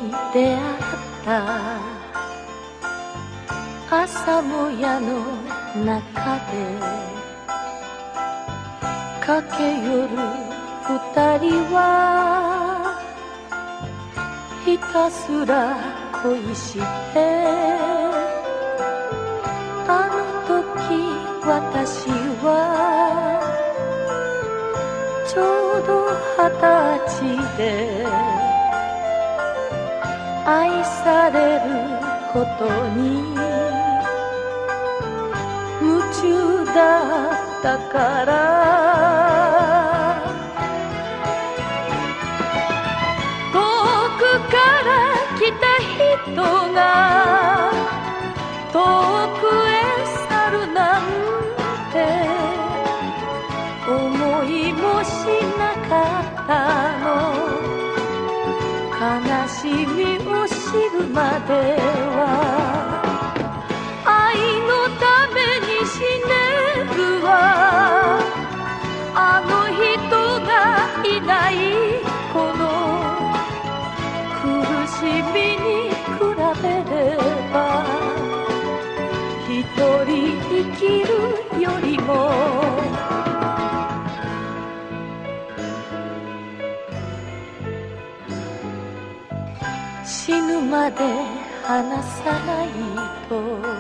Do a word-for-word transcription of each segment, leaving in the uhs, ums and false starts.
出会った朝もやの中で駆け寄る二人はひたすら恋してあの時私はちょうど二十歳で愛されることに夢中だったから遠くから来た人が遠くへ去るなんて思いもしなかったの悲しみを知るまでは愛のために死ねるわあの人がいないこの苦しみに比べれば一人生きるよりも死ぬまで離さないと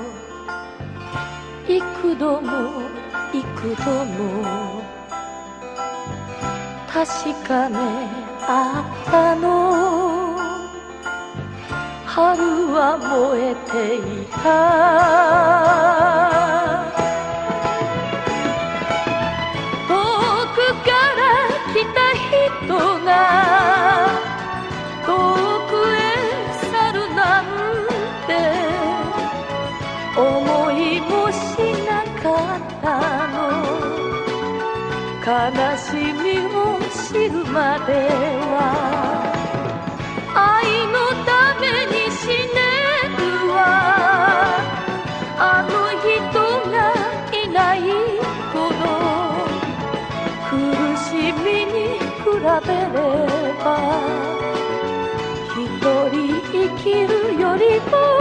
幾度も幾度も確かめ合ったの春は燃えていた遠くから来た人が遠くへ去るなんて思いもしなかったの悲しみを知るまでは愛のために死ねるわあの人がいないこの苦しみに比べれば一人生きるよりも